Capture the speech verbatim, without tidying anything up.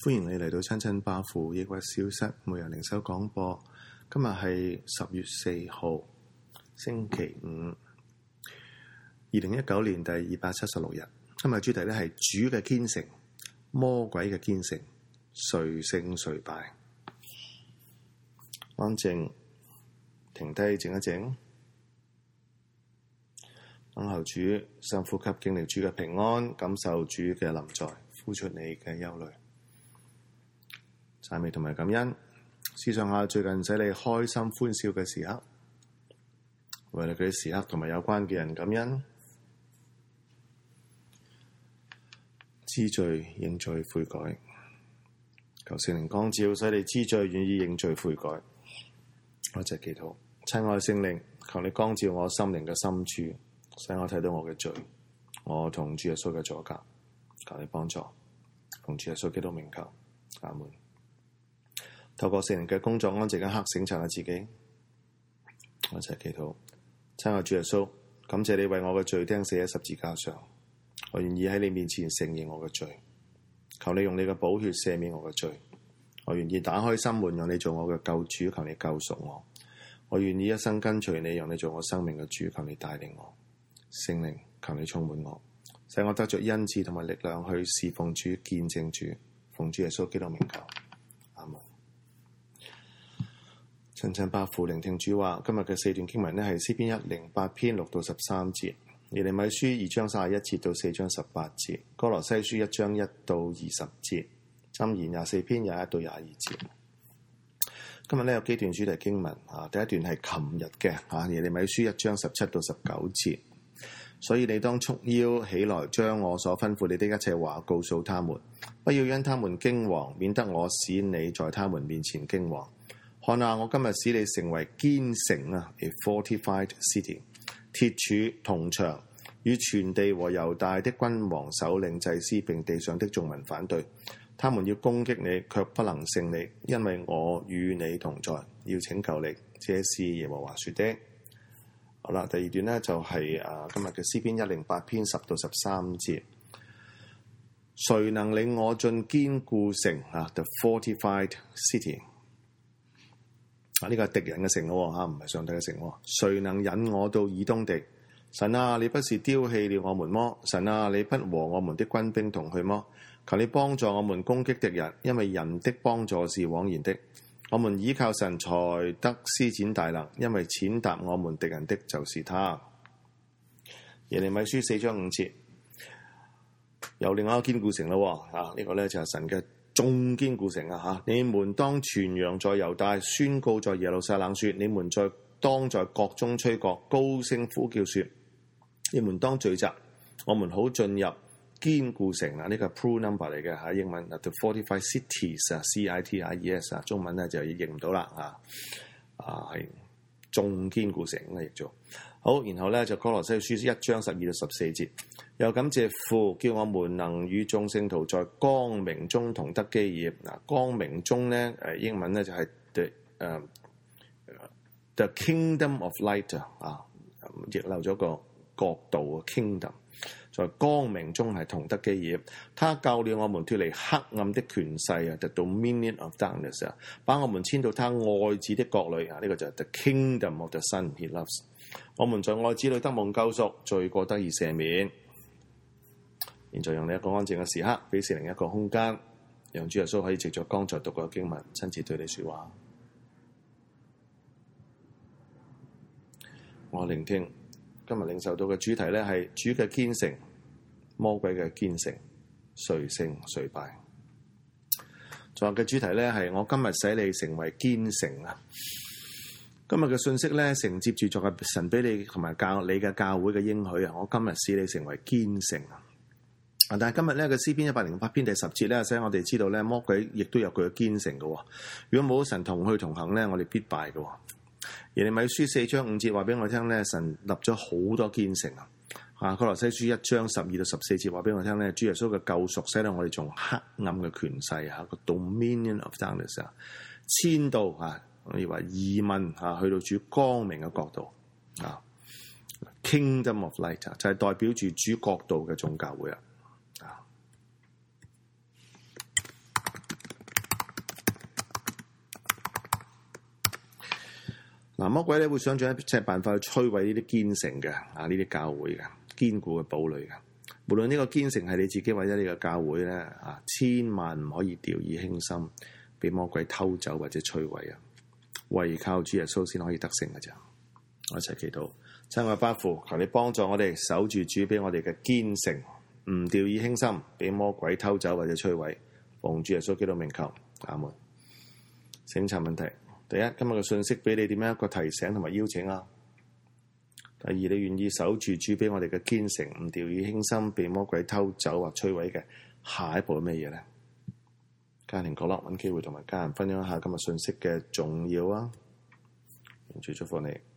歡迎你嚟到親親巴父抑鬱消失每日靈修廣播。今日係十月四號星期五，二零一九年第二百七十六日。今日主題咧係主嘅堅城，魔鬼嘅堅城，誰勝誰敗？安靜，停低，靜一靜，等候主，深呼吸，經歷主嘅平安，感受主嘅臨在，呼出你嘅憂慮。讚美同埋感恩，思想下最近使你開心歡笑嘅時刻，為你嗰啲時刻同埋有關嘅人感恩，知罪認罪悔改，求聖靈光照，使你知罪願意認罪悔改。我一齊祈禱，親愛聖靈，求你光照我心靈嘅深處，使我睇到我嘅罪，我同主耶穌嘅阻隔，求你幫助，同主耶穌基督名求，阿門。透過聖靈嘅工作，安靜一刻省察下自己。我一齊祈禱，親愛主耶穌，感謝你為我嘅罪釘死喺十字架上，我願意喺你面前承認我嘅罪，求你用你嘅寶血赦免我嘅罪，我願意打開心門，讓你做我嘅救主，求你救贖我，我願意一生跟隨你，讓你做我生命嘅主，求你帶領我。聖靈，求你充滿我，使我得着恩賜同埋力量去侍奉主、見證主，奉主耶穌基督名求，阿門。親親巴父聆聽主話，今日嘅四段經文呢係詩篇一零八篇六到十三節，耶利米書二章三十一節到四章十八節，歌羅西書一章一到二十節，箴言廿四篇廿一到廿二節。今日呢有幾段主題經文啊，第一段係琴日嘅啊，耶利米書一章十七到十九節。所以你當束腰起來，將我所吩咐你的一切話告訴他們，不要因他們驚惶，免得我使你在他們面前驚惶。看啊，我今日使你成為堅城啊 ，a fortified city， 鐵柱銅牆，與全地和猶大的君王、首領、祭司並地上的眾民反對，他們要攻擊你，卻不能勝你，因為我與你同在，要拯救你。這是耶和華說的。好啦，第二段呢就係、是、啊今日嘅詩篇一零八篇十到十三節，誰能領我進堅固城啊 ？The fortified city。呢、這個係敵人嘅城咯嚇，唔係上帝嘅城喎。誰能引我到以東地？神啊，你不是丟棄了我們麼？神啊，你不和我們的軍兵同去麼？求你幫助我們攻擊敵人，因為人的幫助是枉然的。我們倚靠神才得施展大能，因為踐踏我們敵人的就是他。耶利米書四章五節，有另外一個堅固城咯啊！呢、這個咧就係神嘅眾堅固城啊！嚇，你們當傳揚在猶大，宣告在耶路撒冷說：你們在當在國中吹角，高聲呼叫說：你們當聚集，我們好進入堅固城啊！呢、這個 plural number 嚟嘅嚇，英文 the fortified cities 啊 ，C I T I E S 啊，中文咧就譯唔到啦啊啊係眾堅固城咁譯做好。然後咧就歌羅西書一章十二到十四節，又感謝父，叫我們能與眾聖徒在光明中同得基業。嗱，光明中咧誒英文咧就係 the 誒、uh, the kingdom of light 啊，譯漏咗個國度嘅 kingdom。在光明中係同得基業，他救了我們脫離黑暗的權勢啊 ，the dominion of darkness 啊，把我們遷到他愛子的國裏啊，呢、這個就係 the kingdom of the Son he loves。我們在愛子裏得蒙救贖，罪過得以赦免。現在用你一個安靜嘅時刻，俾聖靈一個空間，讓主耶穌可以藉着剛才讀過嘅經文，親自對你說話。我聆聽。今日領受到嘅主題咧係主嘅堅城，魔鬼嘅堅城，誰勝誰敗？仲有嘅主題咧係我今日使你成為堅城啊！今日嘅信息咧承接住作嘅神俾你同埋教你嘅教會嘅應許啊！我今日使你成為堅城啊！但係今日咧嘅詩篇一百零八篇第十節咧，使我哋知道咧魔鬼亦都有佢嘅堅城嘅。如果冇神同去同行咧，我哋必敗嘅。耶利米書四章五節話俾我聽咧，神立咗好多堅城啊！啊，歌羅西書一章十二到十四節話俾我聽咧，主耶穌嘅救贖使到我哋從黑暗嘅權勢嚇個 dominion of darkness 啊，遷到啊，我哋話移民啊，去到主光明嘅國度啊 ，kingdom of light 就係代表住主國度嘅眾教會啊！ 嗱，魔鬼咧會想盡一切辦法去摧毀呢啲堅城嘅啊，呢啲教會嘅堅固嘅堡壘嘅。無論呢個堅城係你自己或者呢個教會咧啊，千萬唔可以掉以輕心，俾魔鬼偷走或者摧毀啊！唯靠主耶穌先可以得勝嘅咋。我一齊祈禱，親愛巴父，求你幫助我哋守住主俾我哋嘅堅城，唔掉以輕心，俾魔鬼偷走或者摧毀。奉主耶穌基督名求，阿門。審查問題：第一，今日嘅信息俾你點樣一個提醒同埋邀請啊？第二，你願意守住主俾我哋嘅堅城，唔掉以輕心，被魔鬼偷走或摧毀嘅下一步係咩嘢咧？家庭角落揾機會同埋家人分享一下今日信息嘅重要啊！願主祝福你。